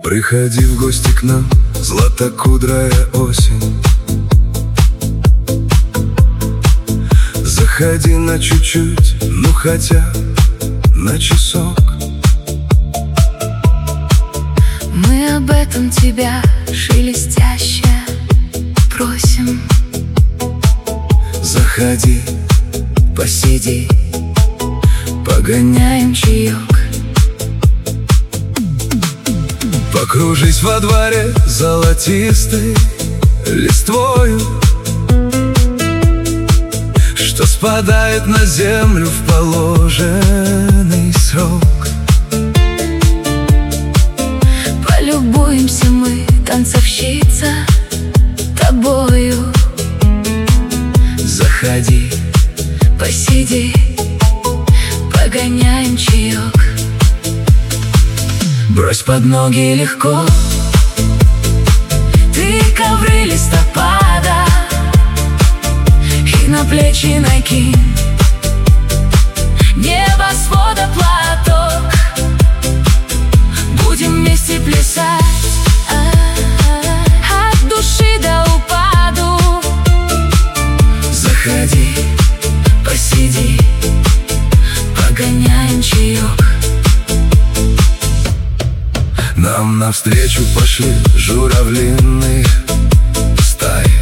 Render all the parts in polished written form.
Приходи в гости к нам, златокудрая осень. Заходи на чуть-чуть, ну хотя на часок. Мы об этом тебя шелестяще просим. Заходи, посиди, погоняем чаек. покружись во дворе золотистой листвою, что спадает на землю в положенный срок. Полюбуемся мы, танцовщица, тобою. Заходи, посиди, погоняем чаек. брось под ноги легко ты ковры листопада и на плечи накинь небосвода платок. Будем вместе плясать от души до упаду. Заходи, посиди, погоняем чаек. нам навстречу пошли журавлиные стаи,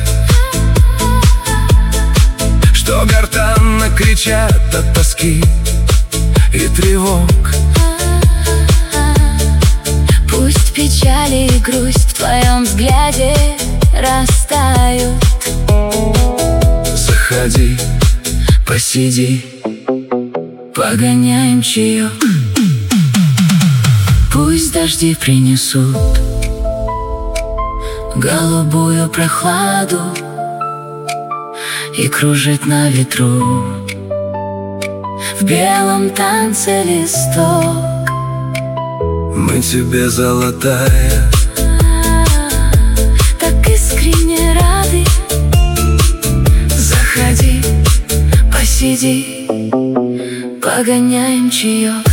что гортанно кричат от тоски и тревог. Пусть печали и грусть в твоем взгляде растают. Заходи, посиди, погоняем чаек. Пусть дожди принесут голубую прохладу и кружит на ветру в белом танце листок. мы тебе, золотая, так искренне рады. заходи, посиди, погоняем чаек.